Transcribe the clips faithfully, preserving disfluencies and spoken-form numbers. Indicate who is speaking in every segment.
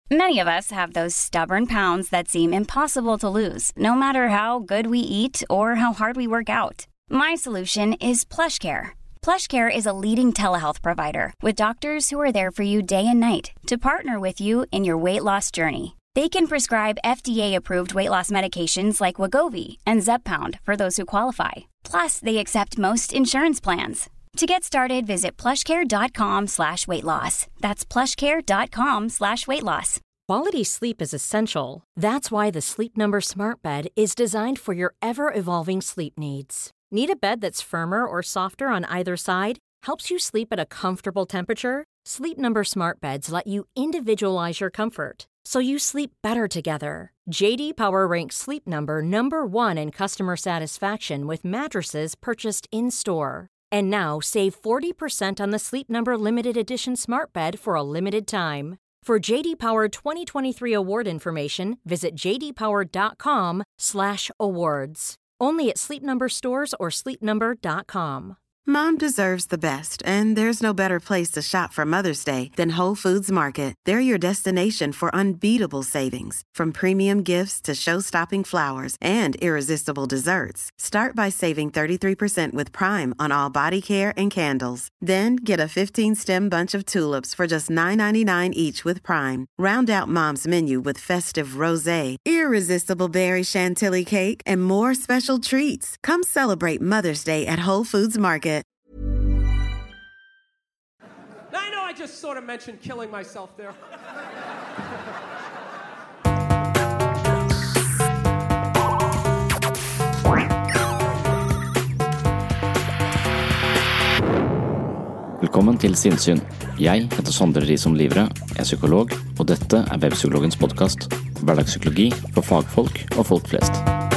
Speaker 1: Many of us have those stubborn pounds that seem impossible to lose, no matter how good we eat or how hard we work out. My solution is PlushCare. PlushCare is a leading telehealth provider with doctors who are there for you day and night to partner with you in your weight loss journey. They can prescribe F D A-approved weight loss medications like Wegovy and Zepbound for those who qualify. Plus, they accept most insurance plans. To get started, visit plushcare.com slash weight loss. That's plushcare.com slash weight loss.
Speaker 2: Quality sleep is essential. That's why the Sleep Number Smart Bed is designed for your ever-evolving sleep needs. Need a bed that's firmer or softer on either side? Helps you sleep at a comfortable temperature? Sleep Number Smart Beds let you individualize your comfort, so you sleep better together. J D Power ranks Sleep Number number one in customer satisfaction with mattresses purchased in-store. And now, save forty percent on the Sleep Number Limited Edition Smart Bed for a limited time. For J D Power twenty twenty-three award information, visit jdpower.com slash awards. Only at Sleep Number stores or sleep number dot com.
Speaker 3: Mom deserves the best, and there's no better place to shop for Mother's Day than Whole Foods Market. They're your destination for unbeatable savings, from premium gifts to show-stopping flowers and irresistible desserts. Start by saving thirty-three percent with Prime on all body care and candles. Then get a fifteen-stem bunch of tulips for just nine ninety-nine each with Prime. Round out Mom's menu with festive rosé, irresistible berry chantilly cake, and more special treats. Come celebrate Mother's Day at Whole Foods Market.
Speaker 4: I know I just sort of mentioned killing myself there.
Speaker 5: Velkommen til Sinnsyn. Jeg heter Sondre Risom Livre, jeg er psykolog, og dette er Webpsykologens podcast. Hverdagspsykologi for fagfolk og folk flest.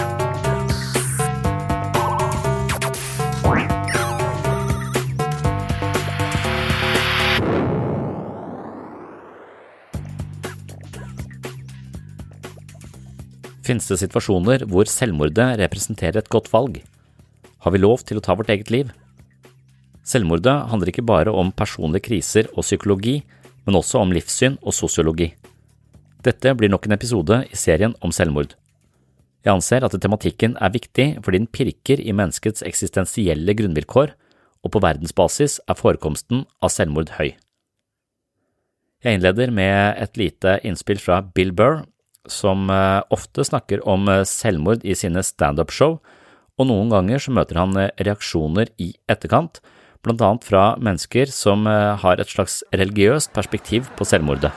Speaker 5: Finnes det situasjoner hvor selvmordet representerer et godt valg? Har vi lov til å ta vårt eget liv? Selvmordet handler ikke bare om personlige kriser og psykologi, men også om livssyn og sosiologi. Dette blir nok en episode i serien om selvmord. Jeg anser at tematikken er viktig fordi den pirker i menneskets eksistensielle grunnvilkår, og på verdensbasis er forekomsten av selvmord høy. Jeg innleder med et lite innspill fra Bill Burr, som ofte snakker om selvmord i sine stand-up-show, og noen ganger så møter han reaksjoner i etterkant, blant annet fra mennesker som har et slags religiøst perspektiv på selvmordet.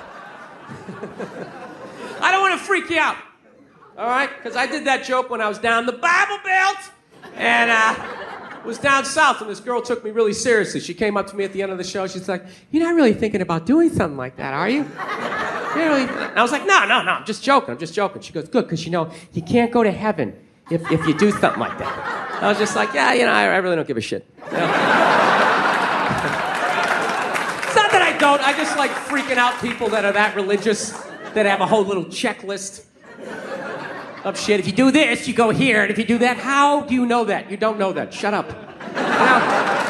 Speaker 4: I don't want to freak you out, all right? Because I did that joke when I was down the Bible Belt, and uh, was down south, and this girl took me really seriously. She came up to me at the end of the show. She's like, "You're not really thinking about doing something like that, are you?" You know, and I was like, no, no, no, I'm just joking, I'm just joking. She goes, good, because, you know, you can't go to heaven if, if you do something like that. I was just like, yeah, you know, I, I really don't give a shit. You know? It's not that I don't, I just like freaking out people that are that religious, that have a whole little checklist of shit. If you do this, you go here, and if you do that, how do you know that? You don't know that. Shut up. You know?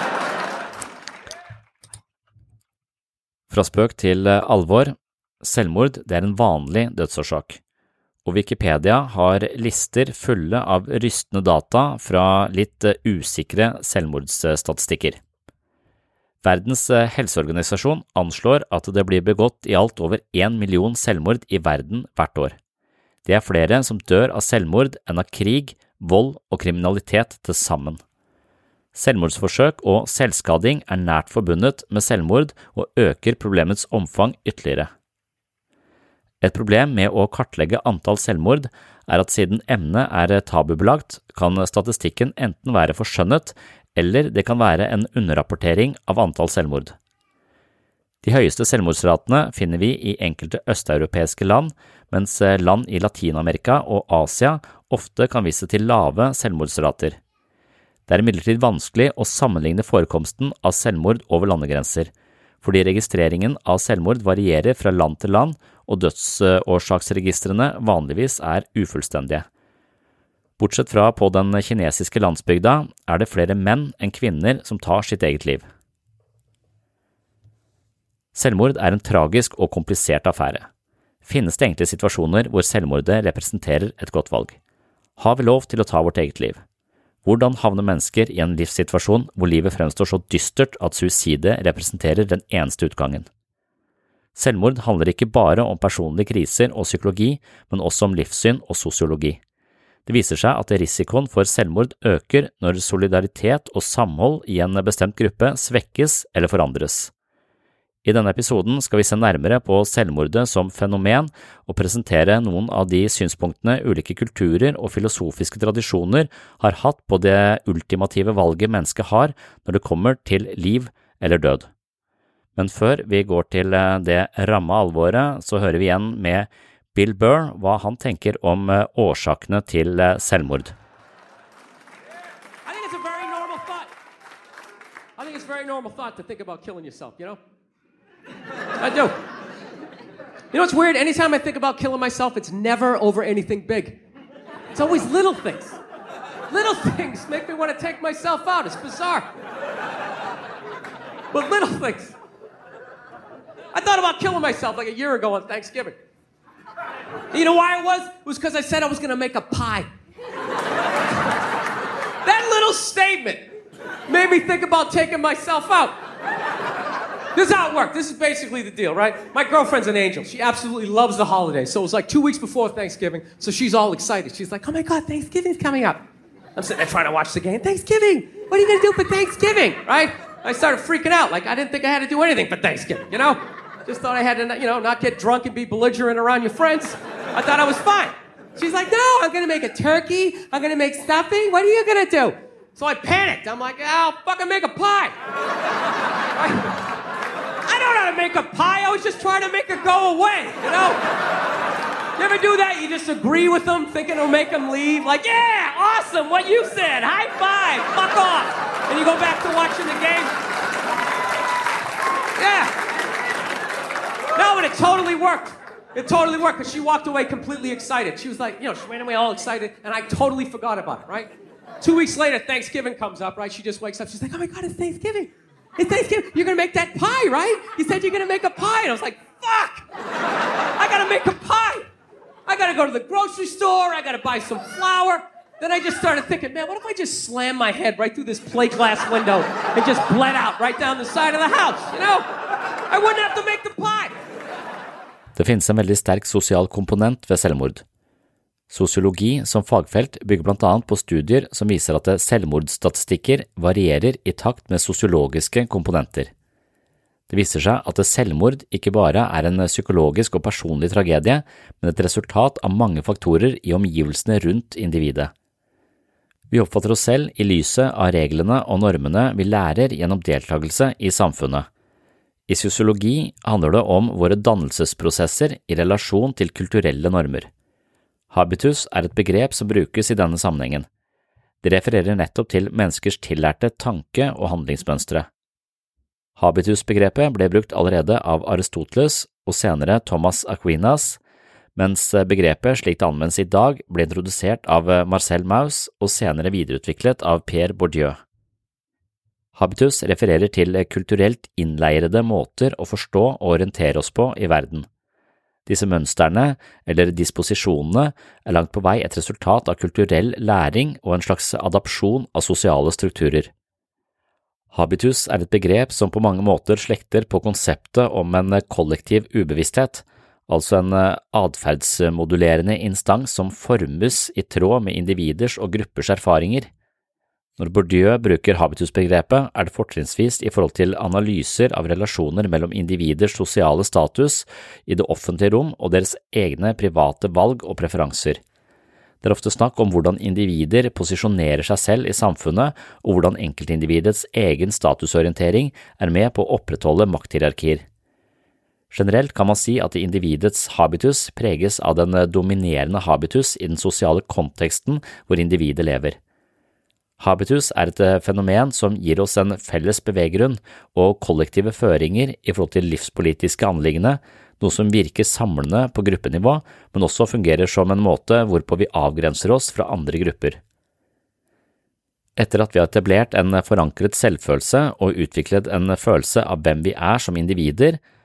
Speaker 5: Fra spøk til alvor. Selvmord det er en vanlig dødsårsak, og Wikipedia har lister fulle av rystende data fra litt usikre selvmordsstatistikker. Verdens helseorganisasjon anslår at det blir begått i alt over en million selvmord i verden hvert år. Det er flere som dør av selvmord enn av krig, vold og kriminalitet til sammen. Selvmordsforsøk og selvskading er nært forbundet med selvmord og øker problemets omfang ytterligere. Et problem med å kartlegge antall selvmord er at siden emnet er tabubelagt, kan statistikken enten være forskjønnet, eller det kan være en underrapportering av antall selvmord. De høyeste selvmordsratene finner vi i enkelte østeuropeiske land, mens land i Latinamerika og Asia ofte kan vise til lave selvmordsrater. Det er imidlertid vanskelig å sammenligne forekomsten av selvmord over landegrenser, fordi registreringen av selvmord varierer fra land til land, og dødsårsaksregistrene vanligvis er ufullstendige. Bortsett fra på den kinesiske landsbygda er det flere menn enn kvinner som tar sitt eget liv. Selvmord er en tragisk og komplisert affære. Finnes det egentlig situasjoner hvor selvmordet representerer et godt valg? Har vi lov til å ta vårt eget liv? Hvordan havner mennesker i en livssituasjon hvor livet fremstår så dystert at suicide representerer den eneste utgangen? Selvmord handler ikke bare om personlige kriser og psykologi, men også om livssyn og sosiologi. Det viser seg at risikoen for selvmord øker når solidaritet og samhold i en bestemt gruppe svekkes eller forandres. I denne episoden skal vi se nærmere på selvmordet som fenomen og presentere noen av de synspunktene ulike kulturer og filosofiske tradisjoner har hatt på det ultimative valget mennesket har når det kommer til liv eller død. Men før vi går til det ramme alvoret, så hører vi igjen med Bill Burr hva han tenker om årsakene til selvmord.
Speaker 4: I think it's a very normal thought. I think it's a very normal thought to think about killing yourself, you know? I do. You know what's weird? Anytime I think about killing myself, it's never over anything big. It's always little things. Little things make me want to take myself out. It's bizarre. But little things. I thought about killing myself like a year ago on Thanksgiving. You know why it was? It was because I said I was going to make a pie. That little statement made me think about taking myself out. This is how it worked. This is basically the deal, right? My girlfriend's an angel. She absolutely loves the holidays. So it was like two weeks before Thanksgiving, so she's all excited. She's like, oh my God, Thanksgiving's coming up. I'm sitting there trying to watch the game. Thanksgiving! What are you going to do for Thanksgiving, right? I started freaking out. Like, I didn't think I had to do anything for Thanksgiving, you know? Just thought I had to, you know, not get drunk and be belligerent around your friends. I thought I was fine. She's like, no, I'm going to make a turkey. I'm going to make stuffing. What are you going to do? So I panicked. I'm like, I'll fucking make a pie. Right? I don't know how to make a pie. I was just trying to make it go away, you know? You ever do that? You just agree with them, thinking it'll make them leave? Like, yeah, awesome, what you said. High five, fuck off. And you go back to watching the game. Yeah. No, but it totally worked. It totally worked, because she walked away completely excited. She was like, you know, she ran away all excited, and I totally forgot about it, right? Two weeks later, Thanksgiving comes up, right? She just wakes up. She's like, oh my God, it's Thanksgiving. It's Thanksgiving. You're going to make that pie, right? You said you're going to make a pie. And I was like, fuck! I got to make a pie. I got to go to the grocery store. I got to buy some flour. Then I just started thinking, man, what if I just slam my head right through this plate glass window and just bled out right down the side of the house, you know? I wouldn't have to make the pie.
Speaker 5: Det finnes en veldig sterk sosial komponent ved selvmord. Sosiologi som fagfelt bygger blant annet på studier som viser at selvmordsstatistikker varierer i takt med sosiologiske komponenter. Det viser seg at selvmord ikke bare er en psykologisk og personlig tragedie, men et resultat av mange faktorer i omgivelsene rundt individet. Vi oppfatter oss selv i lyset av reglene og normene vi lærer gjennom deltakelse i samfunnet. I sosiologi handler det om våre dannelsesprosesser i relasjon til kulturelle normer. Habitus er et begrep som brukes i denne sammenhengen. Det refererer nettopp til menneskers tillærte tanke- og handlingsmønstre. Habitus-begrepet ble brukt allerede av Aristoteles og senere Thomas Aquinas, mens begrepet slik det anvendes i dag ble introdusert av Marcel Mauss og senere videreutviklet av Pierre Bourdieu. Habitus refererer til kulturelt innleirede måter å forstå og orientere oss på i verden. Disse mønsterne, eller disposisjonene, er langt på vei et resultat av kulturell læring og en slags adapsjon av sosiale strukturer. Habitus er et begrep som på mange måter slekter på konseptet om en kollektiv ubevissthet, altså en adferdsmodulerende instans som formes i tråd med individers og gruppers erfaringer. Når Bourdieu bruker habitusbegrepet, er det fortrinnsvis i forhold til analyser av relasjoner mellom individers sosiale status i det offentlige rom og deres egne private valg og preferanser. Det er ofte snakk om hvordan individer posisjonerer seg selv i samfunnet og hvordan enkeltindividets egen statusorientering er med på å opprettholde makthierarkier. Generelt kan man si at individets habitus preges av den dominerende habitus i den sosiale konteksten hvor individet lever. Habitus er et fenomen som gir oss en felles beveggrunn og kollektive føringer i forhold til livspolitiske anliggende, noe som virker samlende på gruppenivå, men også fungerer som en måte hvorpå vi avgrenser oss fra andre grupper. Etter at vi har etablert en forankret selvfølelse og utviklet en følelse av hvem vi er som individer,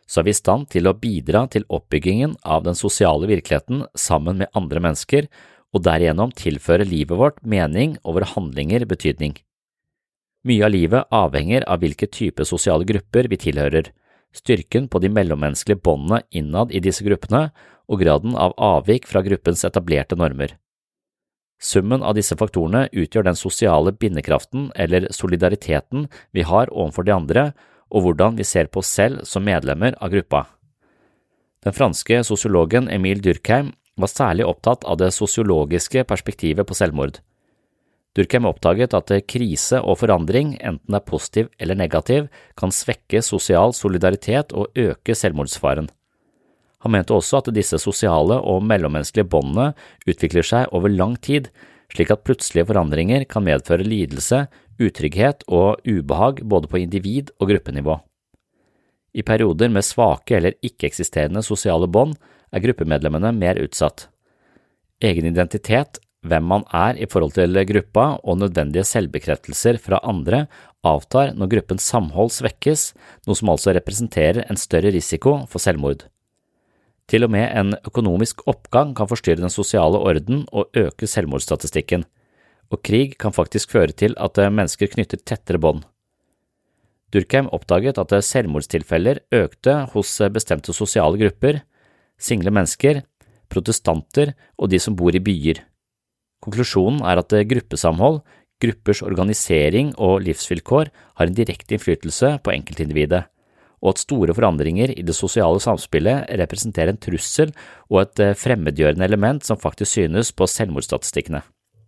Speaker 5: så er vi i stand til å bidra til oppbyggingen av den sosiale virkeligheten sammen med andre mennesker, og derigjennom tilføre livet vårt mening og våre handlinger betydning. Mye av livet avhenger av hvilke type sosiale grupper vi tilhører, styrken på de mellommenneskelige båndene innad i disse gruppene og graden av avvik fra gruppens etablerte normer. Summen av disse faktorene utgjør den sosiale bindekraften eller solidariteten vi har overfor de andre, og hvordan vi ser på oss selv som medlemmer av gruppa. Den franske sosiologen Emil Durkheim var særlig opptatt av det sosiologiske perspektivet på selvmord. Durkheim oppdaget at krise og forandring, enten det er positiv eller negativ, kan svekke sosial solidaritet og øke selvmordsfaren. Han mente også at disse sosiale og mellommenneskelige båndene utvikler seg over lang tid, slik at plutselige forandringer kan medføre lidelse, utrygghet og ubehag både på individ- og gruppenivå. I perioder med svake eller ikke-eksisterende sosiale bånd er gruppemedlemmene mer utsatt. Egen identitet, hvem man er i forhold til gruppa og nødvendige selvbekreftelser fra andre avtar når gruppens samhold svekkes, noe som altså representerer en større risiko for selvmord. Til og med en økonomisk oppgang kan forstyrre den sosiale orden og øke selvmordsstatistikken, og krig kan faktisk føre til at mennesker knytter tettere bånd. Durkheim oppdaget at selvmordstilfeller økte hos bestemte sosiale grupper, single mennesker, protestanter og de som bor i byer. Konklusjonen er at gruppesamhold, gruppers organisering og livsvilkår har en direkte innflytelse på enkeltindividet, og at store forandringer i det sosiale samspillet representerer en trussel og et fremmedgjørende element som faktisk synes på selvmordsstatistikkene.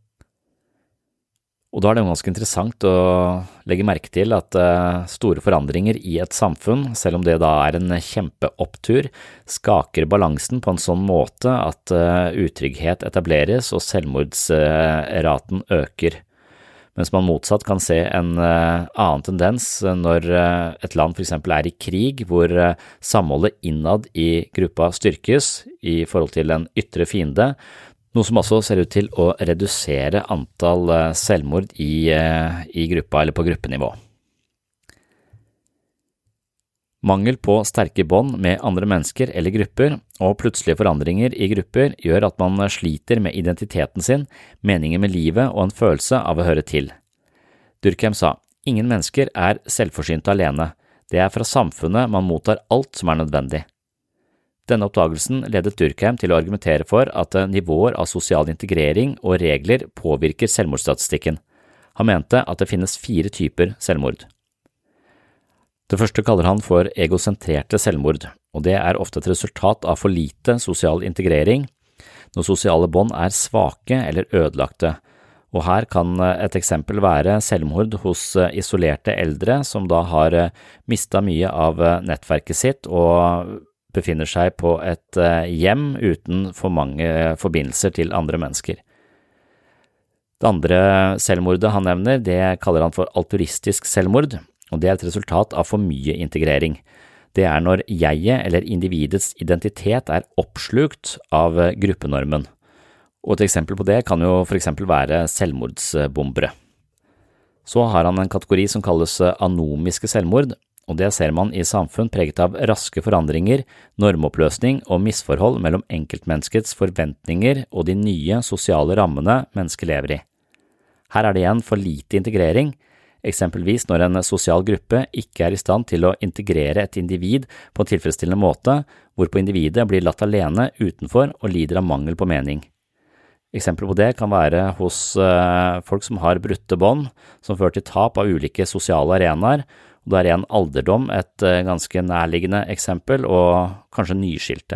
Speaker 5: Og da er det ganske interessant å legge merke til at store forandringer i et samfunn, selv om det da er en kjempeopptur, skaker balansen på en sånn måte at utrygghet etableres og selvmordsraten øker. Mens man motsatt kan se en annen tendens når et land for eksempel er i krig, hvor samholdet innad i gruppa styrkes i forhold til en ytre fiende, noe som også ser ut til å redusere antall selvmord i, i gruppa eller på gruppenivå. Mangel på sterke bånd med andre mennesker eller grupper og plutselige forandringer i grupper gjør at man sliter med identiteten sin, meningen med livet og en følelse av å høre til. Durkheim sa, ingen mennesker er selvforsynte alene, det er fra samfunnet man mottar alt som er nødvendig. Denne oppdagelsen ledet Durkheim til å argumentere for at nivåer av sosial integrering og regler påvirker selvmordsstatistikken. Han mente at det finnes fire typer selvmord. Det første kaller han for egosentrerte selvmord, og det er ofte et resultat av for lite sosial integrering, når sosiale bånd er svake eller ødelagte, og her kan et eksempel være selvmord hos isolerte eldre som da har mistet mye av nettverket sitt og befinner seg på et hjem uten for mange forbindelser til andre mennesker. Det andre selvmordet han nevner, det kaller han for altruistisk selvmord, og det er et resultat av for mye integrering. Det er når jeget eller individets identitet er oppslukt av gruppenormen. Og et eksempel på det kan jo for eksempel være selvmordsbombere. Så har han en kategori som kalles anomiske selvmord, og det ser man i samfunn preget av raske forandringer, normoppløsning og misforhold mellom enkeltmenneskets forventninger og de nye sosiale rammene mennesker lever i. Her er det igjen for lite integrering, eksempelvis når en sosial gruppe ikke er i stand til å integrere et individ på en tilfredsstillende måte, hvorpå individet blir latt alene utenfor og lider av mangel på mening. Eksempler på det kan være hos uh, folk som har brutte bånd, som fører til tap av ulike sosiale arenaer, og da er igjen alderdom et uh, ganske nærliggende eksempel, og kanskje nyskilte.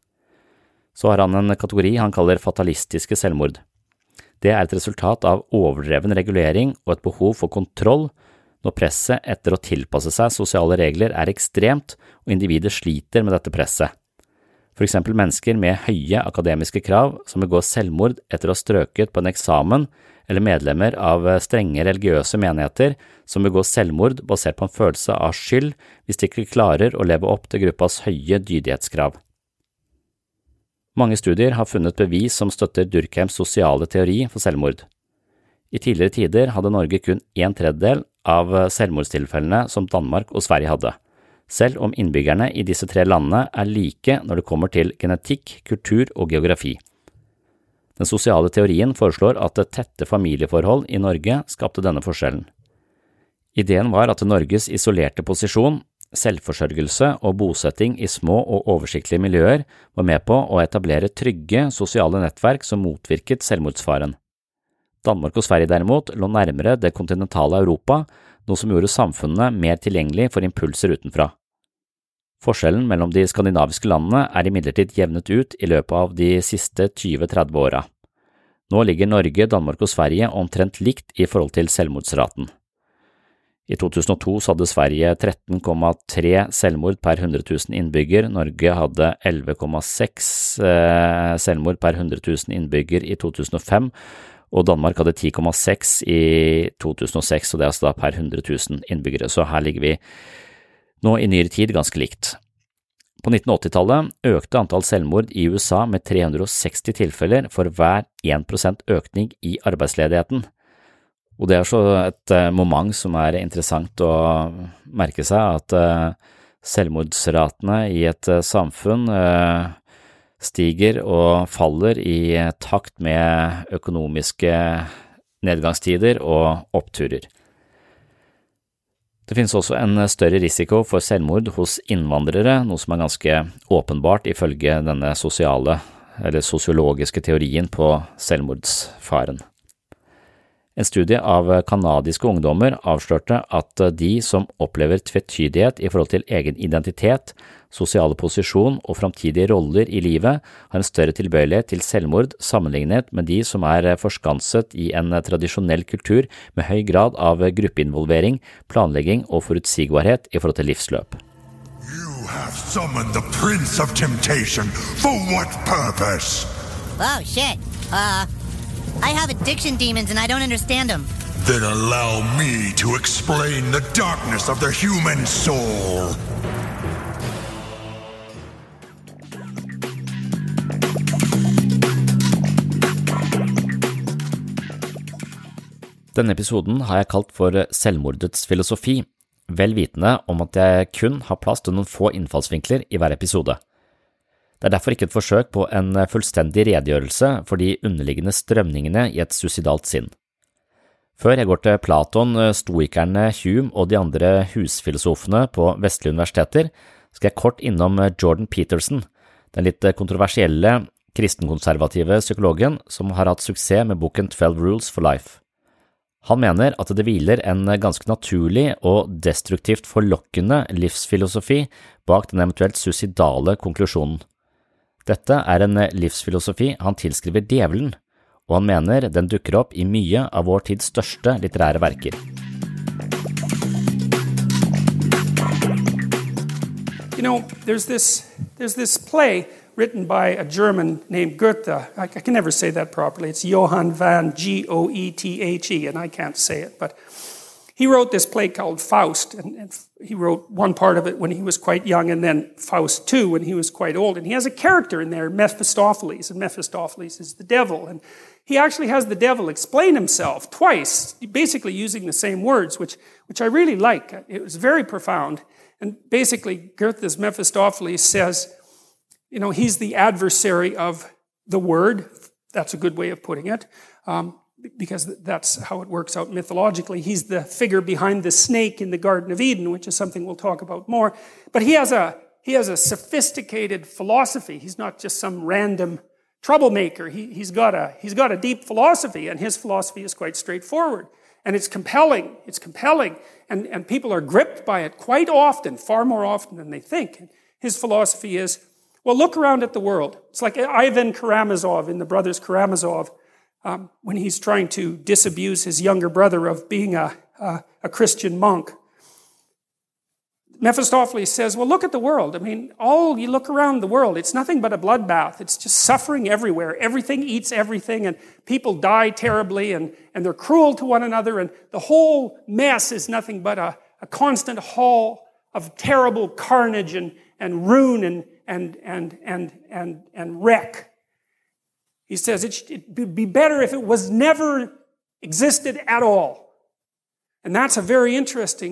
Speaker 5: Så har han en kategori han kaller fatalistiske selvmord. Det er et resultat av overdreven regulering og et behov for kontroll, når presset etter å tilpasse seg sosiale regler er ekstremt, og individet sliter med dette presset. For eksempel mennesker med høye akademiske krav som begår selvmord etter å ha strøket på en eksamen, eller medlemmer av strenge religiøse menigheter som begår selvmord basert på en følelse av skyld hvis de ikke klarer å leve opp til gruppas høye dydighetskrav. Mange studier har funnet bevis som støtter Durkheims sosiale teori for selvmord. I tidligere tider hadde Norge kun en tredjedel av selvmordstilfellene som Danmark og Sverige hadde. selv om innbyggerne i disse tre landene er like når det kommer til genetikk, kultur og geografi. Den sosiale teorien foreslår at tette familieforhold i Norge skapte denne forskjellen. Ideen var at Norges isolerte posisjon, selvforsørgelse og bosetting i små og oversiktlige miljøer var med på å etablere trygge sosiale nettverk som motvirket selvmordsfaren. Danmark og Sverige derimot lå nærmere det kontinentale Europa, noe som gjorde samfunnene mer tilgjengelig for impulser utenfra. Forskjellen mellom de skandinaviske landene er imidlertid jevnet ut i løpet av de siste tjue til tretti åra. Nå ligger Norge, Danmark og Sverige omtrent likt i forhold til selvmordsraten. I to tusen og to hadde Sverige tretten komma tre selvmord per hundre tusen innbygger, Norge hadde elleve komma seks selvmord per hundre tusen innbygger i to tusen og fem, og Danmark hadde ti komma seks i to tusen og seks, og det er altså da per hundre tusen innbyggere, så her ligger vi nå i nyere tid ganske likt. På nitten åtti-tallet økte antall selvmord i U S A med tre hundre og seksti tilfeller for hver en prosent økning i arbeidsledigheten. Og det er så et moment som er interessant å merke seg, at selvmordsratene i et samfunn stiger og faller i takt med økonomiske nedgangstider og oppturer. Det finnes også en større risiko for selvmord hos innvandrere, noe som er ganske åpenbart ifølge denne sosiale eller sosiologiske teorien på selvmordsfaren. En studie av kanadiske ungdommer avslørte at de som opplever tvetydighet i forhold til egen identitet, sosiale posisjon og framtidige roller i livet har en større tilbøyelighet til selvmord sammenlignet med de som er forskanset i en tradisjonell kultur med høy grad av gruppeinvolvering, planlegging og forutsigbarhet i forhold til livsløp.
Speaker 6: You have summoned the Prince of Temptation. For what purpose?
Speaker 7: Oh, shit. Uh... I have addiction demons and I don't understand them.
Speaker 6: Then allow me to explain the darkness of the human soul.
Speaker 5: Denne episoden har jeg kalt for Selvmordets filosofi, vel vitende om at jeg kun har plass til noen få innfallsvinkler i hver episode. Det er derfor ikke et forsøk på en fullstendig redegjørelse for de underliggende strømningene i et suicidalt sinn. Før jeg går til Platon, stoikerne Hume og de andre husfilosofene på vestlige universiteter, skal jeg kort innom Jordan Peterson, den litt kontroversielle kristenkonservative psykologen som har hatt suksess med boken twelve Rules for Life. Han mener at det hviler en ganske naturlig og destruktivt forlokkende livsfilosofi bak den eventuelt suicidale konklusjonen. Dette er en livsfilosofi han tilskriver djevelen, og han mener den dukker opp i mye av vår tids største litterære verker.
Speaker 8: You know, there's this, there's this play written by a German named Goethe. I, I can never say that properly. It's Johann van G O E T H E, and I can't say it, but he wrote this play called Faust, and, and he wrote one part of it when he was quite young, and then Faust two when he was quite old. And he has a character in there, Mephistopheles, and Mephistopheles is the devil. And he actually has the devil explain himself twice, basically using the same words, which, which I really like. It was very profound. And basically, Goethe's Mephistopheles says, you know, he's the adversary of the word. That's a good way of putting it. Um, because that's how it works out mythologically. He's the figure behind the snake in the Garden of Eden, which is something we'll talk about more. But he has a he has a sophisticated philosophy. He's not just some random troublemaker. He, he's got a he's got a deep philosophy, and his philosophy is quite straightforward. And it's compelling. It's compelling. And, and people are gripped by it quite often, far more often than they think. And his philosophy is, well, look around at the world. It's like Ivan Karamazov in the Brothers Karamazov. Um, when he's trying to disabuse his younger brother of being a, a, a Christian monk. Mephistopheles says, well, look at the world. I mean, all you look around the world, it's nothing but a bloodbath. It's just suffering everywhere. Everything eats everything, and people die terribly, and, and they're cruel to one another, and the whole mess is nothing but a, a constant haul of terrible carnage and, and ruin and, and, and, and, and, and wreck. He says it would be better if it was never existed at all. And that's a very interesting,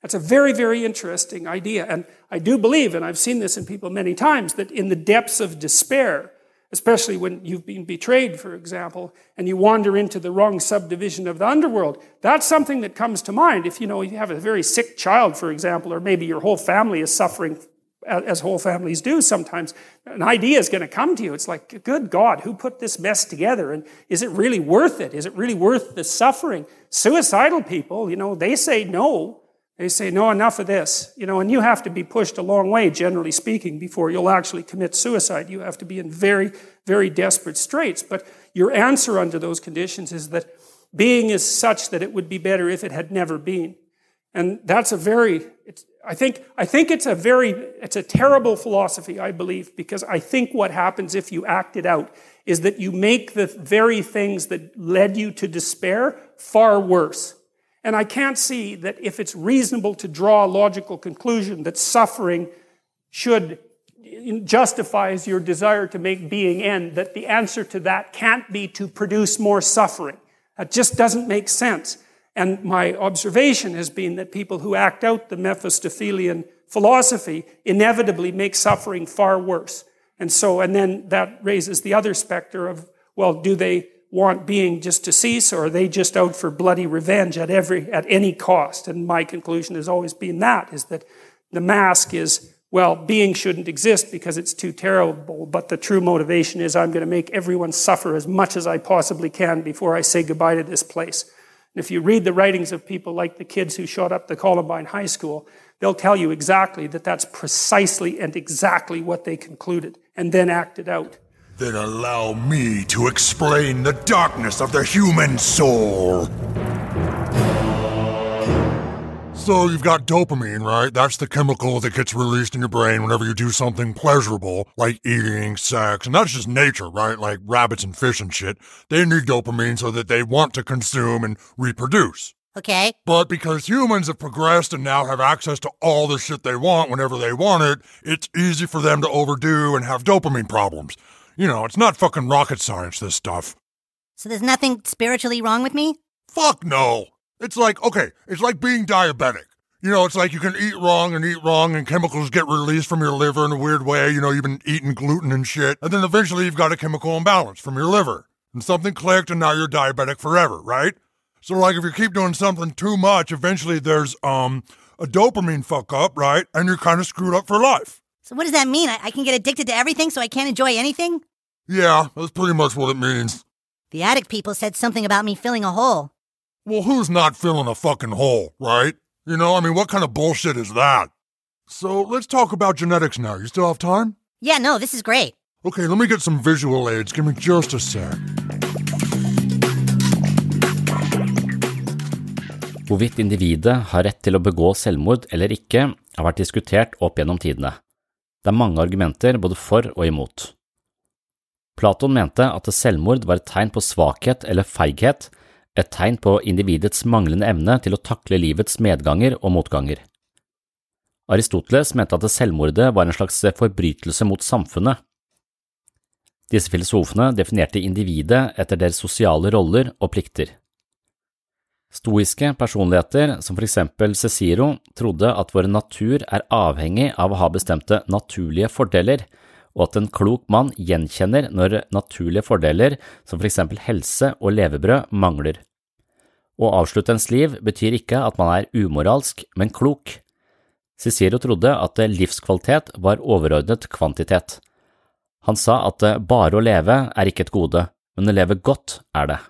Speaker 8: That's a very, very interesting idea. And I do believe, and I've seen this in people many times, that in the depths of despair, especially when you've been betrayed, for example, and you wander into the wrong subdivision of the underworld, that's something that comes to mind. If you know you have a very sick child, for example, or maybe your whole family is suffering, as whole families do sometimes, an idea is going to come to you. It's like, good God, who put this mess together? And is it really worth it? Is it really worth the suffering? Suicidal people, you know, they say no. They say, no, enough of this. You know, and you have to be pushed a long way, generally speaking, before you'll actually commit suicide. You have to be in very, very desperate straits. But your answer under those conditions is that being is such that it would be better if it had never been. And that's a very, it's, I think, I think it's a very, it's a terrible philosophy, I believe, because I think what happens if you act it out is that you make the very things that led you to despair far worse. And I can't see that if it's reasonable to draw a logical conclusion that suffering should justifies your desire to make being end, that the answer to that can't be to produce more suffering. That just doesn't make sense. And my observation has been that people who act out the Mephistophelian philosophy inevitably make suffering far worse. And so, and then that raises the other specter of, well, do they want being just to cease, or are they just out for bloody revenge at every at any cost? And my conclusion has always been that, is that the mask is, well, being shouldn't exist because it's too terrible, but the true motivation is I'm going to make everyone suffer as much as I possibly can before I say goodbye to this place. And if you read the writings of people like the kids who shot up the Columbine High School, they'll tell you exactly that that's precisely and exactly what they concluded and then acted out.
Speaker 6: Then allow me to explain the darkness of the human soul. So you've got dopamine, right? That's the chemical that gets released in your brain whenever you do something pleasurable, like eating, sex, and that's just nature, right? Like rabbits and fish and shit. They need dopamine so that they want to consume and reproduce.
Speaker 7: Okay.
Speaker 6: But because humans have progressed and now have access to all the shit they want whenever they want it, it's easy for them to overdo and have dopamine problems. You know, it's not fucking rocket science, this stuff.
Speaker 7: So there's nothing spiritually wrong with me?
Speaker 6: Fuck no. It's like, okay, it's like being diabetic. You know, it's like you can eat wrong and eat wrong and chemicals get released from your liver in a weird way. You know, you've been eating gluten and shit. And then eventually you've got a chemical imbalance from your liver. And something clicked and now you're diabetic forever, right? So like if you keep doing something too much, eventually there's um a dopamine fuck up, right? And you're kind of screwed up for life.
Speaker 7: So what does that mean? I, I can get addicted to everything so I can't enjoy anything?
Speaker 6: Yeah, that's pretty much what it means.
Speaker 7: The addict people said something about me filling a hole.
Speaker 6: Well, who's not filling a fucking hole, right? You know, I mean, what kind of bullshit is that? So let's talk about genetics now. You still have time?
Speaker 7: Yeah, no, this is great.
Speaker 6: Okay, let me get some visual aids. Give me just a sec.
Speaker 5: Hvorvidt individet har rett til å begå selvmord eller ikke, har vært diskutert opp gjennom tidene. Det er mange argumenter både for og imot. Platon mente at selvmord var et tegn på svakhet eller feighet, et tegn på individets manglende evne til å takle livets medganger og motganger. Aristoteles mente at selvmordet var en slags forbrytelse mot samfunnet. Disse filosofene definerte individet etter deres sosiale roller og plikter. Stoiske personligheter, som for eksempel Cicero, trodde at vår natur er avhengig av å ha bestemte naturlige fordeler, og at en klok mann gjenkjenner når naturlige fordeler, som for eksempel helse og levebrød, mangler. Å avslutte ens liv betyr ikke at man er umoralsk, men klok. Cicero trodde at livskvalitet var overordnet kvantitet. Han sa at bare å leve er ikke et gode, men å leve godt er det.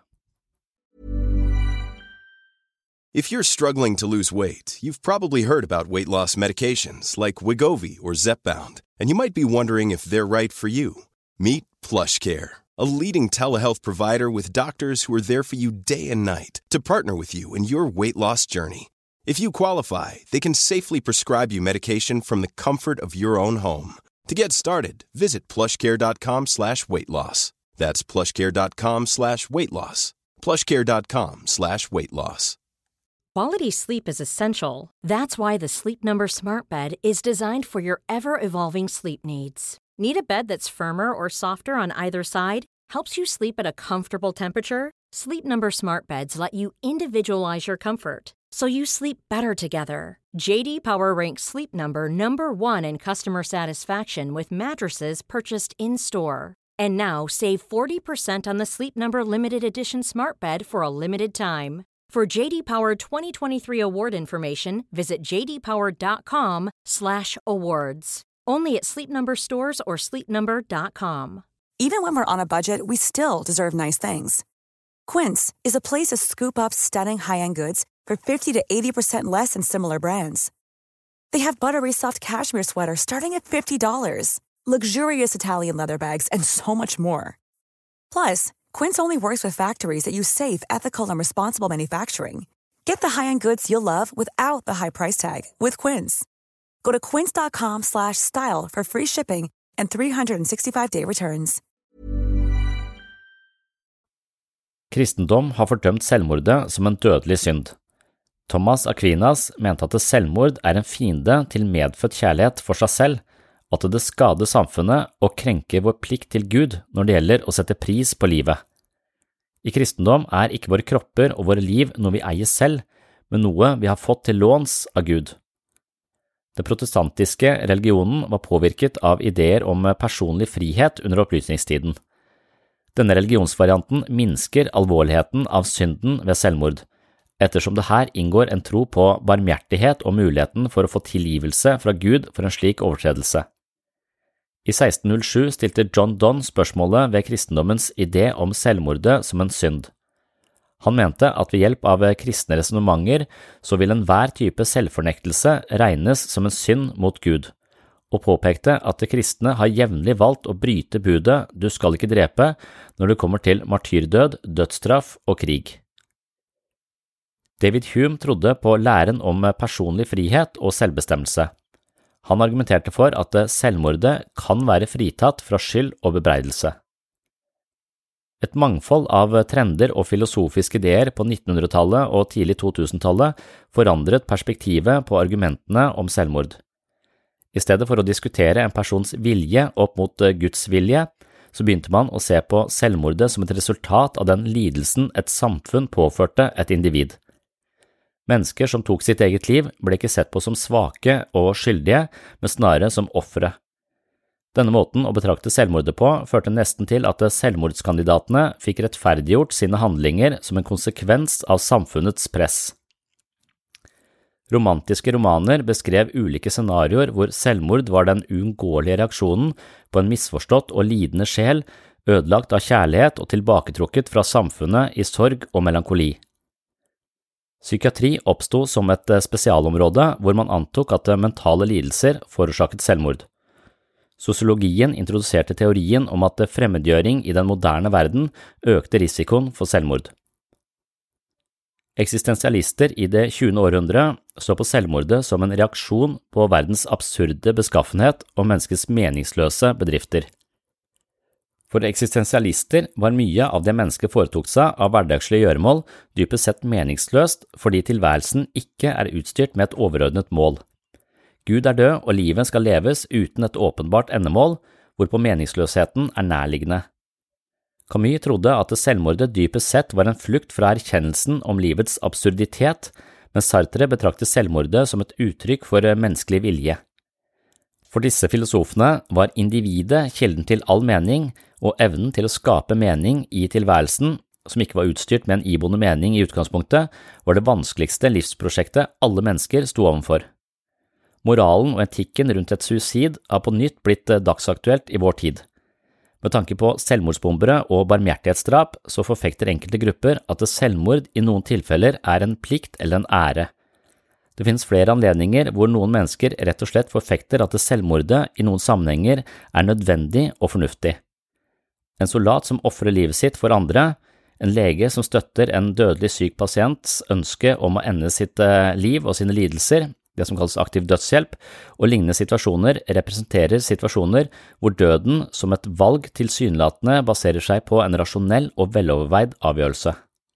Speaker 9: If you're struggling to lose weight, you've probably heard about weight loss medications like Wegovy or Zepbound, and you might be wondering if they're right for you. Meet PlushCare, a leading telehealth provider with doctors who are there for you day and night to partner with you in your weight loss journey. If you qualify, they can safely prescribe you medication from the comfort of your own home. To get started, visit plushcare.com slash weight loss. That's plushcare.com slash weight loss. plushcare.com slash weight loss.
Speaker 2: Quality sleep is essential. That's why the Sleep Number Smart Bed is designed for your ever-evolving sleep needs. Need a bed that's firmer or softer on either side? Helps you sleep at a comfortable temperature? Sleep Number Smart Beds let you individualize your comfort so you sleep better together. J D Power ranks Sleep Number number one in customer satisfaction with mattresses purchased in-store. And now save forty percent on the Sleep Number Limited Edition Smart Bed for a limited time. For J D Power twenty twenty-three award information, visit j d power dot com slash awards. Only at Sleep Number stores or sleep number dot com.
Speaker 10: Even when we're on a budget, we still deserve nice things. Quince is a place to scoop up stunning high-end goods for fifty to eighty percent less than similar brands. They have buttery soft cashmere sweaters starting at fifty dollars, luxurious Italian leather bags, and so much more. Plus, Quince only works with factories that use safe, ethical, and responsible manufacturing. Get the high-end goods you'll love without the high price tag with Quince. Go to quince dot com slash style for free shipping and three sixty-five day returns.
Speaker 5: Kristendom har fordømt selvmordet som en dødelig synd. Thomas Aquinas mente at selvmord er en fiende til medfødt kjærlighet for seg selv, og at det skader samfunnet og krenker vår plikt til Gud når det gjelder å sette pris på livet. I kristendom er ikke våre kropper og våre liv noe vi eier selv, men noe vi har fått til låns av Gud. Den protestantiske religionen var påvirket av ideer om personlig frihet under opplysningstiden. Denne religionsvarianten minsker alvorligheten av synden ved selvmord, ettersom det her inngår en tro på barmhjertighet og muligheten for å få tilgivelse fra Gud for en slik overtredelse. I seksten null sju stilte John Donne spørsmålet ved kristendommens idé om selvmordet som en synd. Han mente at ved hjelp av kristne resonementer så vil enhver type selvfornektelse regnes som en synd mot Gud, og påpekte at de kristne har jevnlig valgt å bryte budet «du skal ikke drepe» når det kommer til martyrdød, dødsstraff og krig. David Hume trodde på læren om personlig frihet og selvbestemmelse. Han argumenterte for at selvmordet kan være fritatt fra skyld og bebreidelse. Et mangfold av trender og filosofiske ideer på nittenhundretallet og tidlig totusentallet forandret perspektivet på argumentene om selvmord. I stedet for å diskutere en persons vilje opp mot Guds vilje, så begynte man å se på selvmordet som et resultat av den lidelsen et samfunn påførte et individ. Mennesker som tok sitt eget liv ble ikke sett på som svake og skyldige, men snarere som offere. Denne måten å betrakte selvmordet på førte nesten til at selvmordskandidatene fikk rettferdiggjort sine handlinger som en konsekvens av samfunnets press. Romantiske romaner beskrev ulike scenarioer hvor selvmord var den uunngåelige reaksjonen på en misforstått og lidende sjel, ødelagt av kjærlighet og tilbaketrukket fra samfunnet i sorg og melankoli. Psykiatri oppsto som et spesialområde hvor man antok at mentale lidelser forårsaket selvmord. Sosiologien introduserte teorien om at fremmedgjøring i den moderne verden økte risikoen for selvmord. Eksistensialister i det tjuende århundre så på selvmordet som en reaksjon på verdens absurde beskaffenhet og menneskets meningsløse bedrifter. For eksistensialister var mye av det mennesket foretok seg av hverdagslige gjøremål dypest sett meningsløst fordi tilværelsen ikke er utstyrt med et overordnet mål. Gud er død og livet skal leves uten et åpenbart endemål, hvorpå meningsløsheten er nærliggende. Camus trodde at selvmordet dypest sett var en flukt fra erkjennelsen om livets absurditet, mens Sartre betraktet selvmordet som et uttrykk for menneskelig vilje. For disse filosofene var individet kilden til all mening, og evnen til å skape mening i tilværelsen, som ikke var utstyrt med en iboende mening i utgangspunktet, var det vanskeligste livsprosjektet alle mennesker sto overfor. Moralen og etikken rundt et suicid har på nytt blitt dagsaktuelt i vår tid. Med tanke på selvmordsbombere og barmhjertighetsdrap så forfekter enkelte grupper at selvmord i noen tilfeller er en plikt eller en ære. Det finnes flere anledninger hvor noen mennesker rett og slett forfekter at selvmordet i noen sammenhenger er nødvendig og fornuftig. En soldat som offrer livet sitt for andre, en lege som støtter en dødelig syk pasients ønske om å ende sitt liv og sine lidelser, det som kalles aktiv dødshjelp, og lignende situasjoner representerer situasjoner hvor døden som et valg tilsynelatende baserer seg på en rasjonell og veloverveid avgjørelse.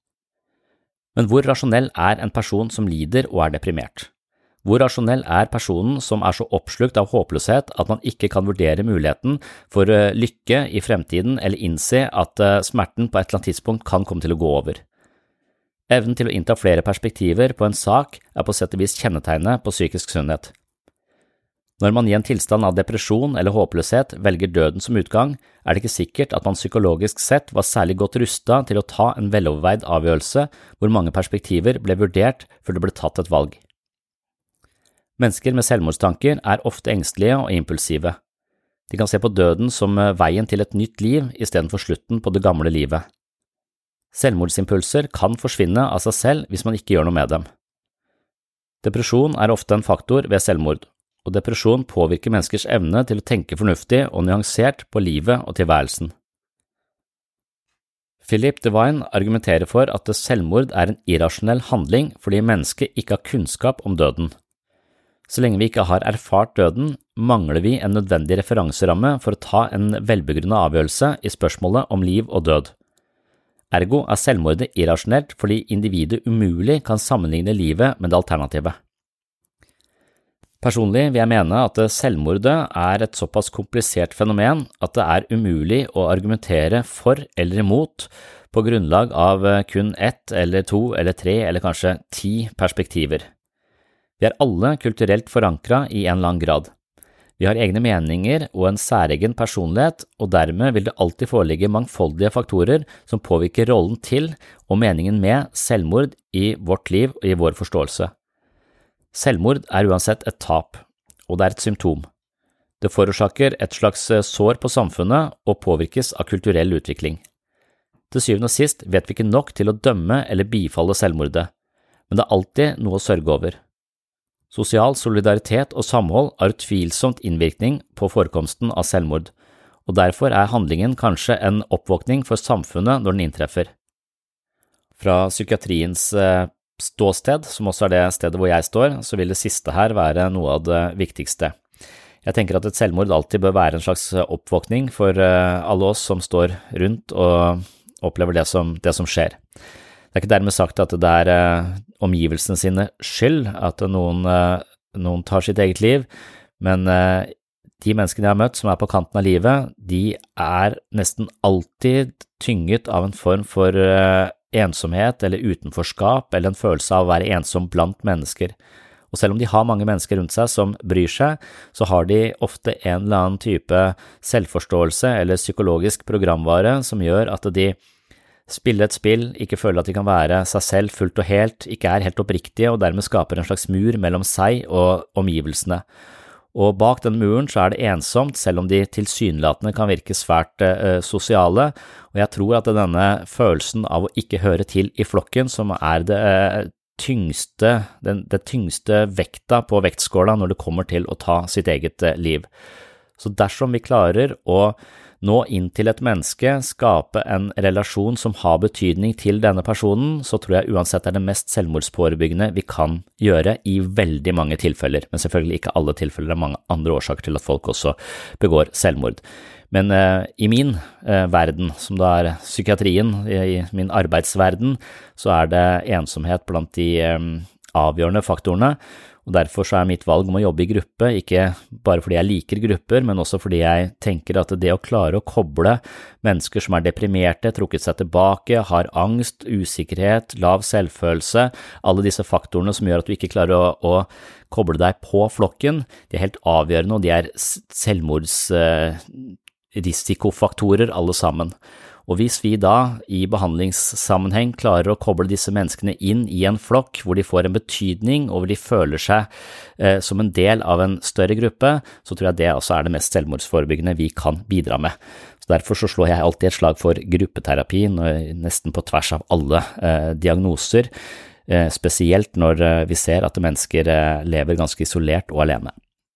Speaker 5: Men hvor rasjonell er en person som lider og er deprimert? Hvor rasjonell er personen som er så oppslukt av håpløshet at man ikke kan vurdere muligheten for lykke i fremtiden eller innse at smerten på et eller annet tidspunkt kan komme til å gå over? Evnen til å innta flere perspektiver på en sak er på sett og vis kjennetegnet på psykisk sunnhet. Når man i en tilstand av depresjon eller håpløshet velger døden som utgang, er det ikke sikkert at man psykologisk sett var særlig godt rustet til å ta en veloverveid avgjørelse hvor mange perspektiver ble vurdert før det ble tatt et valg. Mennesker med selvmordstanker er ofte engstelige og impulsive. De kan se på døden som veien til et nytt liv i stedet for slutten på det gamle livet. Selvmordsimpulser kan forsvinne av seg selv hvis man ikke gjør noe med dem. Depresjon er ofte en faktor ved selvmord, og depresjon påvirker menneskers evne til å tenke fornuftig og nyansert på livet og tilværelsen. Philip Devine argumenterer for at selvmord er en irrasjonell handling fordi mennesket ikke har kunnskap om døden. Så lenge vi ikke har erfart døden, mangler vi en nødvendig referanseramme for å ta en velbegrunnet avgjørelse i spørsmålet om liv og død. Ergo er selvmordet irrasjonelt fordi individet umulig kan sammenligne livet med det alternativet. Personlig vil jeg mene at selvmordet er et såpass komplisert fenomen at det er umulig å argumentere for eller imot på grunnlag av kun ett eller to eller tre eller kanskje ti perspektiver. Vi er alle kulturelt forankret i en eller annen grad. Vi har egne meninger og en særegen personlighet, og dermed vil det alltid foreligge mangfoldige faktorer som påvirker rollen til og meningen med selvmord i vårt liv og i vår forståelse. Selvmord er uansett et tap, og det er et symptom. Det forårsaker et slags sår på samfunnet og påvirkes av kulturell utvikling. Til syvende og sist vet vi ikke nok til å dømme eller bifalle selvmordet, men det er alltid noe å sørge over. Sosial solidaritet og samhold har utvilsomt innvirkning på forekomsten av selvmord, og derfor er handlingen kanskje en oppvåkning for samfunnet når den inntreffer. Fra psykiatriens ståsted, som også er det stedet hvor jeg står, så vil det siste her være noe av det viktigste. Jeg tenker at et selvmord alltid bør være en slags oppvåkning for alle oss som står rundt og opplever det som, det som skjer. Det er ikke dermed sagt at det er eh, omgivelsene sine skyld at noen, eh, noen tar sitt eget liv, men eh, de menneskene jeg har møtt som er på kanten av livet, de er nesten alltid tynget av en form for eh, ensomhet eller utenforskap eller en følelse av å være ensom blant mennesker. Og selv om de har mange mennesker rundt seg som bryr seg, så har de ofte en eller annen type selvforståelse eller psykologisk programvare som gjør at de spiller et spill, ikke føler at de kan være seg selv fullt og helt, ikke er helt oppriktige og dermed skaper en slags mur mellom seg og omgivelsene. Og bak den muren så er det ensomt, selv om de tilsynelatende kan virke svært eh, sosiale, og jeg tror at denne følelsen av å ikke høre til i flokken som er det eh, tyngste, den, det tyngste vekta på vektskåla når det kommer til å ta sitt eget eh, liv. Så dersom vi klarer å nå inn til et menneske, skape en relasjon som har betydning til denne personen, så tror jeg uansett er det mest selvmordsforebyggende vi kan gjøre i veldig mange tilfeller, men selvfølgelig ikke alle tilfeller, det er mange andre årsaker til at folk også begår selvmord. Men eh, i min eh, verden, som da er psykiatrien, i min arbeidsverden, så er det ensomhet blant de eh, avgjørende faktorene, og derfor så er mitt valg om å jobbe i gruppe ikke bare fordi jeg liker grupper, men også fordi jeg tenker at det å klare å koble mennesker som er deprimerte, trukket seg tilbake, har angst, usikkerhet, lav selvfølelse, alle disse faktorene som gjør at du ikke klarer å, å koble deg på flokken, de er helt avgjørende, og de er selvmordsrisikofaktorer eh, alle sammen. Og hvis vi da i behandlingssammenheng klarer å koble disse menneskene inn i en flokk hvor de får en betydning og hvor de føler seg eh, som en del av en større gruppe, så tror jeg det også er det mest selvmordsforebyggende vi kan bidra med. Så derfor så slår jeg alltid et slag for gruppeterapi, nesten på tvers av alle eh, diagnoser, eh, spesielt når eh, vi ser at mennesker eh, lever ganske isolert og alene.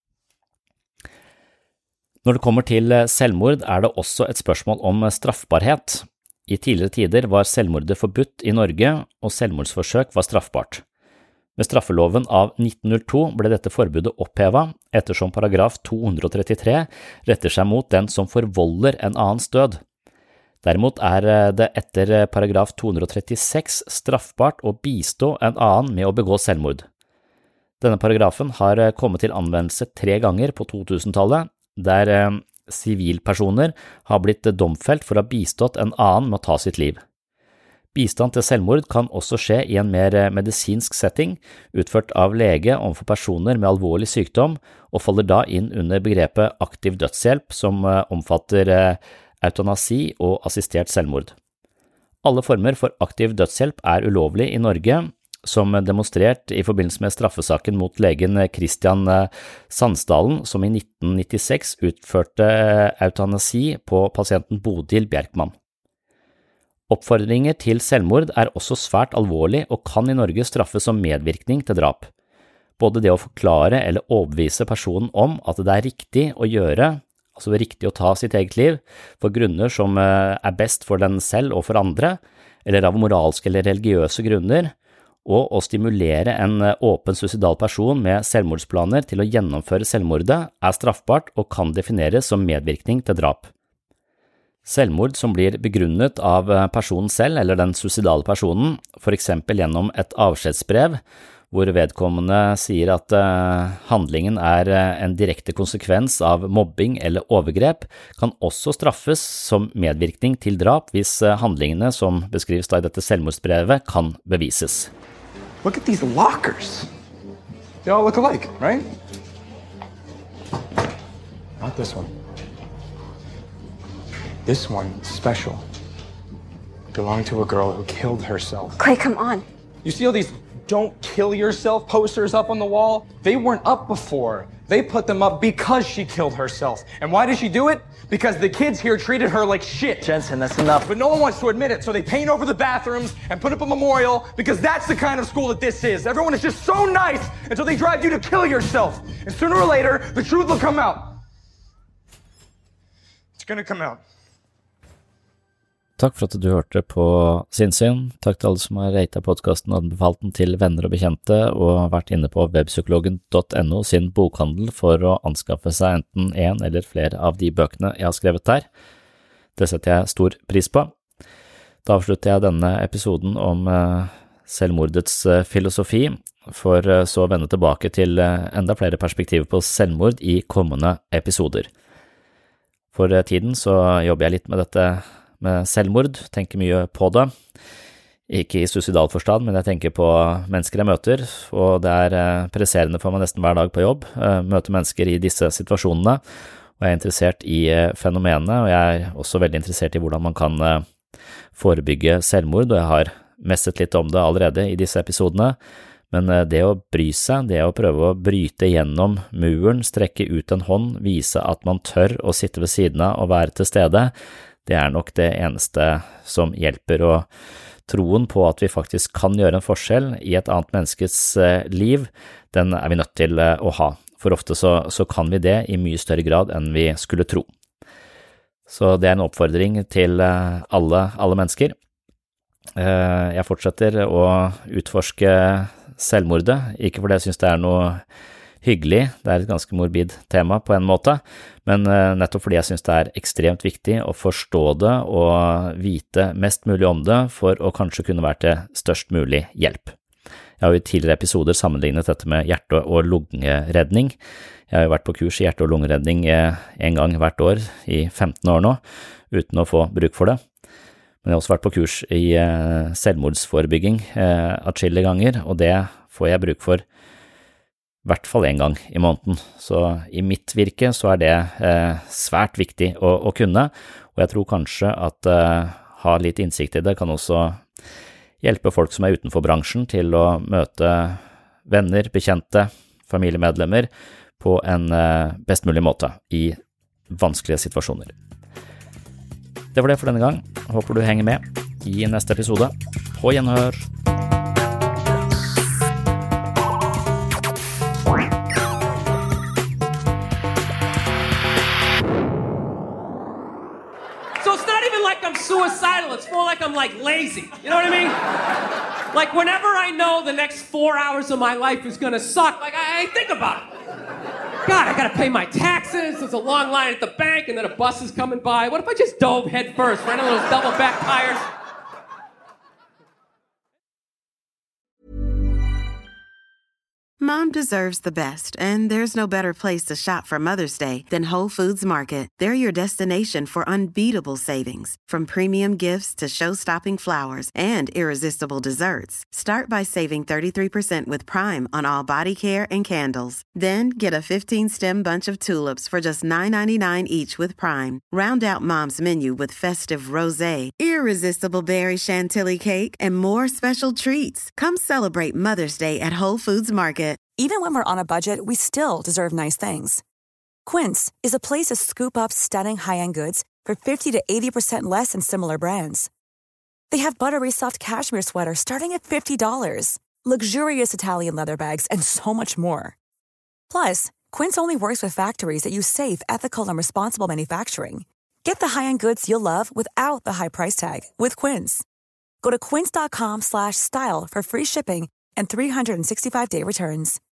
Speaker 5: Når det kommer til selvmord er det også et spørsmål om straffbarhet. I tidligere tider var selvmordet forbudt i Norge, og selvmordsforsøk var straffbart. Med straffeloven av nitten null to ble dette forbudet opphevet, ettersom paragraf to hundre trettitre retter seg mot den som forvolder en annens død. Derimot er det etter paragraf to hundre trettiseks straffbart å bistå en annen med å begå selvmord. Denne paragrafen har kommet til anvendelse tre ganger på to-tusentallet, der sivilpersoner eh, har blitt domfelt for å ha bistått en annen med å ta sitt liv. Bistand til selvmord kan også skje i en mer medisinsk setting, utført av lege overfor personer med alvorlig sykdom, og faller da inn under begrepet aktiv dødshjelp, som omfatter eutanasi og assistert selvmord. Alle former for aktiv dødshjelp er ulovlig i Norge, som demonstrert i forbindelse med straffesaken mot legen Christian Sandsdalen, som i nitten nittiseks utførte eutanasi på pasienten Bodil Bjerkman. Oppfordringer til selvmord er også svært alvorlig og kan i Norge straffes som medvirkning til drap. Både det å forklare eller overbevise personen om at det er riktig å gjøre, altså riktig å ta sitt eget liv, for grunner som er best for den selv og for andre, eller av moralske eller religiøse grunner, og å stimulere en åpen suicidal person med selvmordsplaner til å gjennomføre selvmordet er straffbart og kan defineres som medvirkning til drap. Selvmord som blir begrunnet av personen selv eller den suicidale personen, for eksempel gjennom et avskjedsbrev, hvor vedkommende sier at handlingen er en direkte konsekvens av mobbing eller overgrep, kan også straffes som medvirkning til drap hvis handlingene som beskrives i dette selvmordsbrevet kan bevises.
Speaker 11: Look at these lockers. They all look alike, right? Not this one. This one's special. It belonged to a girl who killed herself.
Speaker 12: Clay, come on.
Speaker 11: You see all these don't kill yourself posters up on the wall? They weren't up before. They put them up because she killed herself. And why did she do it? Because the kids here treated her like shit.
Speaker 13: Jensen, that's enough.
Speaker 11: But no one wants to admit it, so they paint over the bathrooms and put up a memorial because that's the kind of school that this is. Everyone is just so nice until they drive you to kill yourself. And sooner or later, the truth will come out. It's gonna come out.
Speaker 5: Takk for at du hørte på Sinnsyn. Takk til alle som har ratet podcasten og anbefalt den til venner og bekjente, og vært inne på webpsykologen punktum no sin bokhandel for å anskaffe seg enten en eller flere av de bøkene jeg har skrevet der. Det setter jeg stor pris på. Da avslutter jeg denne episoden om selvmordets filosofi, for så å vende tilbake til enda flere perspektiver på selvmord i kommende episoder. For tiden så jobber jeg litt med dette med selvmord, tenker mye på det, ikke i suicidal forstand, men jeg tenker på mennesker jeg møter, og det er presserende for meg nesten hver dag på jobb, møte mennesker i disse situasjonene, og jeg er interessert i fenomenet, og jeg er også veldig interessert i hvordan man kan forebygge selvmord, og jeg har messet litt om det allerede i disse episodene, men det å bry seg, det å prøve å bryte gjennom muren, strekke ut en hånd, vise at man tør å sitte ved siden av og være til stede, det er nok det eneste som hjelper, og troen på at vi faktisk kan gjøre en forskjell i et annet menneskes liv, den er vi nødt til å ha. For ofte så, så kan vi det i mye større grad enn vi skulle tro. Så det er en oppfordring til alle, alle mennesker. Jeg fortsetter å utforske selvmordet, ikke fordi jeg synes det er noe hyggelig, det er et ganske morbid tema på en måte, men nettopp fordi jeg synes det er ekstremt viktig å forstå det og vite mest mulig om det for å kanskje kunne være til størst mulig hjelp. Jeg har jo i tidligere episoder sammenlignet dette med hjerte- og lungeredning. Jeg har jo vært på kurs i hjerte- og lungeredning en gang hvert år i femten år nå, uten å få bruk for det. Men jeg har også vært på kurs i selvmordsforebygging atskillige ganger, og det får jeg bruk for i hvert fall en gang i måneden. Så i mitt virke så er det eh, svært viktig å, å kunne, og jeg tror kanskje at eh, ha litt innsikt i det kan også hjelpe folk som er utenfor bransjen til å møte venner, bekjente, familiemedlemmer på en eh, best mulig måte i vanskelige situasjoner. Det var det for denne gang. Håper du henger med i neste episode. På gjenhør!
Speaker 4: Suicidal, it's more like I'm like lazy, you know what I mean? Like whenever I know the next four hours of my life is gonna suck, like I, I think about it. God, I gotta pay my taxes, there's a long line at the bank and then a bus is coming by. What if I just dove head first, right on those double back tires?
Speaker 3: Mom deserves the best, and there's no better place to shop for Mother's Day than Whole Foods Market. They're your destination for unbeatable savings, from premium gifts to show-stopping flowers and irresistible desserts. Start by saving thirty-three percent with Prime on all body care and candles. Then get a fifteen-stem bunch of tulips for just nine ninety-nine each with Prime. Round out Mom's menu with festive rosé, irresistible berry chantilly cake, and more special treats. Come celebrate Mother's Day at Whole Foods Market.
Speaker 10: Even when we're on a budget, we still deserve nice things. Quince is a place to scoop up stunning high-end goods for fifty to eighty percent less than similar brands. They have buttery soft cashmere sweaters starting at fifty dollars, luxurious Italian leather bags, and so much more. Plus, Quince only works with factories that use safe, ethical, and responsible manufacturing. Get the high-end goods you'll love without the high price tag with Quince. Go to quince.com slash style for free shipping and three sixty-five day returns.